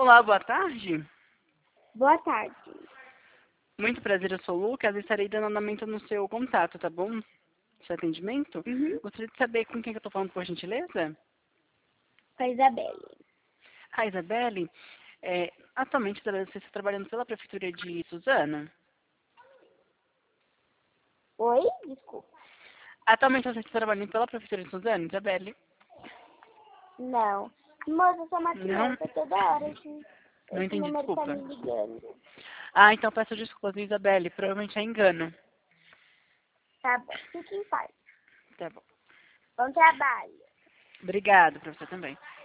Olá, boa tarde. Boa tarde. Muito prazer, eu sou o Lucas e estarei dando andamento no seu contato, tá bom? Seu atendimento. Uhum. Gostaria de saber com quem que eu tô falando, por gentileza? Com a Isabelle. A Isabelle, atualmente Isabelle, você está trabalhando pela Prefeitura de Suzano? Oi? Desculpa. Atualmente você está trabalhando pela Prefeitura de Suzano, Isabelle? Não. Moça, eu sou uma Não? criança toda hora. Não Esse entendi, número tá desculpa. me ligando. Ah, então peço desculpas, viu, Isabelle? Provavelmente é engano. Tá bom. Fique em paz. Tá bom. Bom trabalho. Obrigado para você também.